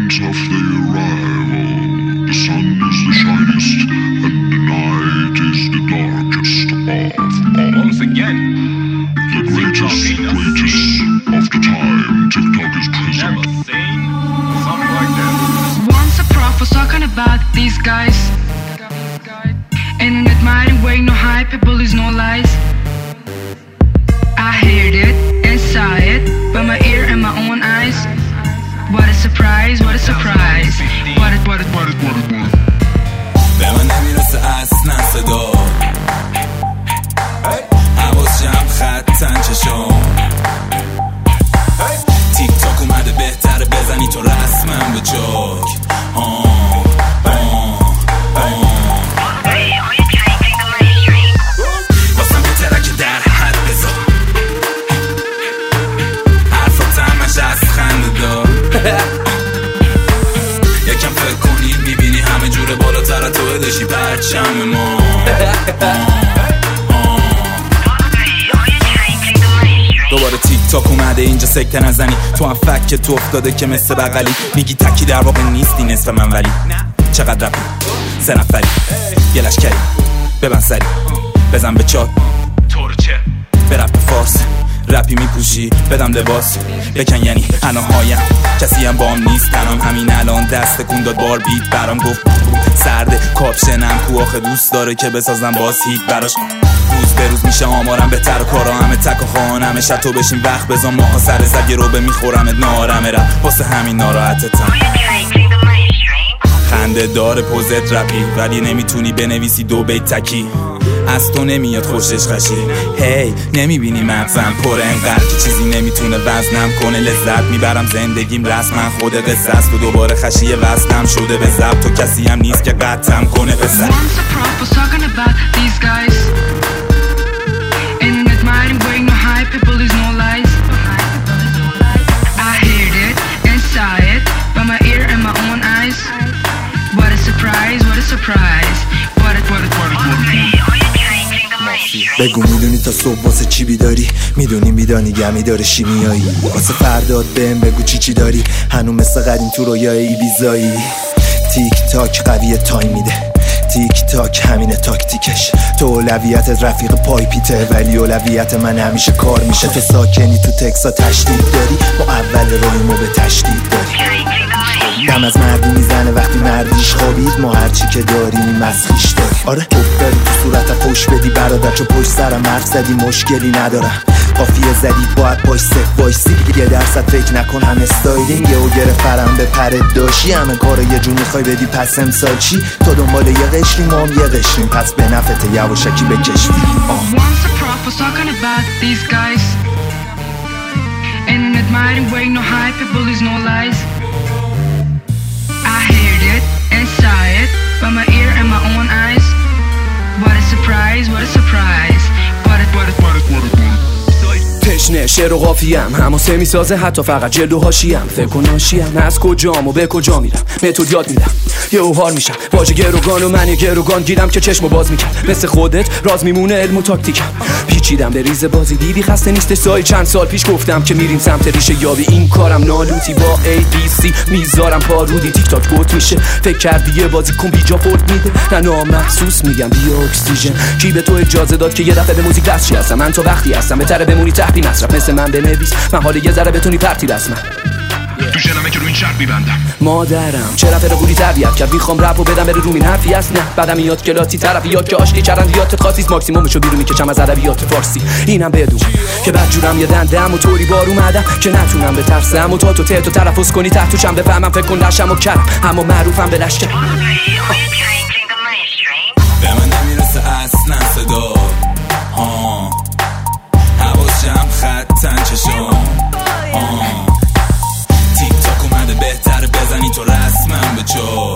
signs of their arrival. The sun is the shiniest, and the night is the darkest of all. Once again, the greatest of the time. TikTok is present. Never seen something like that. Once a prof was talking about these guys in an admiring way, no hyperbole, no lies. I heard it and saw it by my ear and my own eyes. What a surprise, what a surprise. What it. به من نمیرسه اصلا صدا، حواس جمع خطن چشم. تیک تاک اومده بهتره بزنی تو رسمم به جاک. واسم یه ترک در حد بذار، حرفات همش از خنده دار. یکم فکر کنی میبینی همه جوره بالاتر تو بدشی پرچم ما. دوباره تیک تاک اومده اینجا سکته نزنی. تو هم فکر تو افتاده که مثل بغلی. میگی تکی در واقع نیستی نصف من، ولی چقدر رپی 3 نفری یه لشکری. ببند سری بزن به چاک تو رو چه به رپ فارس رپی میپوشی بدم لباس بکن یعنی اناهایم کسی هم بام نیست تنام. همین الان دست کن داد بار بیت برام گفت سرده کاپشنم کو آخه دوست داره که بسازم باز هیت براش. روز به روز میشه آمارم بهتر و کارا همه تک و خانمه. شد تو بشین وقت بزن ماها سر زد یه رو به میخورمت نارمه رپ واسه همین ناراحتتم. خنده داره پوزت رپی ولی نمیتونی بنویسی 2 بیت تکی. از تو نمیاد خوشش خشی. هی نمیبینی مغزم پر انقدر که چیزی نمیتونه وزنم کنه. لذت میبرم زندگیم رسما خود قصه است و دوباره خشی وزنم شده به ضبط. تو کسی هم نیست که قطعم کنه بزن. Once a prof was talking about these guys in an admiring way, no hyperbole, no lies. I heard it and saw it by my ear and my own eyes. What a surprise, what a surprise. What it. بگو میدونی تا صبح واسه چی بیداری؟ میدونی میدانی گمی داره شیمیایی. واسه فرداد بهم بگو چی داری؟ هنو مثل قدیم تو رویای ایبیزایی. تیک تاک قویه تایم میده، تیک تاک همینه تاکتیکش. تو اولویتت رفیق پایپیته ولی اولویت من همیشه کار میشه. تو ساکنی تو تکسا تشدید داری، با اول رویمو به تشدید داری. دم از مردی میزنه وقتی مردیش خوابید. ما هرچی که داریم مسخیش داری. آره توب داری تو صورت پوش بدی برادر، چو پشت سرم حرف زدی مشکلی ندارم. قافیه زدی باید پاش صف وایسی. یه درصد فکر نکن هم استایلینگه و گرفترم به پرت داشی. همه کارو یه جون میخوای بدی پس امسال چی؟ تو دنبال یه قشری ما هم یه قشریم پس به نفته یواشکی بکشی. Once a prof was talking about these guys in an admiring way, no hyperbole, no lies. I heard it and saw it by my ear and my own eyes. What a surprise, what a surprise. What it. تشنه شعر و قافیم هماسه میسازه حتی فقط جلد و حاشیم. فکر و ناشیم از کجام و به کجا میرم متد یاد میدم. یه اوهار میشم واژه گروگان و من یه گروگان گیرم که چشمو باز میکرد. مثل خودت راز میمونه علم و تاکتیکم. پیچیدم به ریز بازی دیدی خسته نیست سای. چند سال پیش گفتم که میریم سمت ریشه یابی. این کارم نالوتی با ABC میذارم پارودی. تیک تاک گوت میشه فکر کردی یه بازی کن بیجا فورد میده. نه نامحسوس میگم بیا اکسیژن. کی به تو اجازه داد که یه دفعه به موزیک دستشی هستم؟ من تو وقتی هستم بهتره بمونی تحت مصرف. مثل من بنویس من حالا یه ذره بتونی پرتی رسمم. تو شنمه که رو این شرط میبندم. مادرم چه رفت رو بودی تربیت کرد. میخوام رپ و بدم بره رو این حرفی هست نه. بعدم میاد کلاسی طرفیات که آشتی چرندیات خاصیست. ماکسیمومشو بیرون میکشم از ادبیات فارسی. اینم بدون که بدجورم یه دندم و طوری بار اومدم که نتونم به ترسم و تا تو تهتو تلفظ کنی تحتوشم بفهمم فکر کن نشم و کرم اما معروفم به لشکر. به من نمیرسه اصلا صدا، حواس جمع خطن چشم. تیک تاک اومده بهتره بزنی تو رسمم به جا.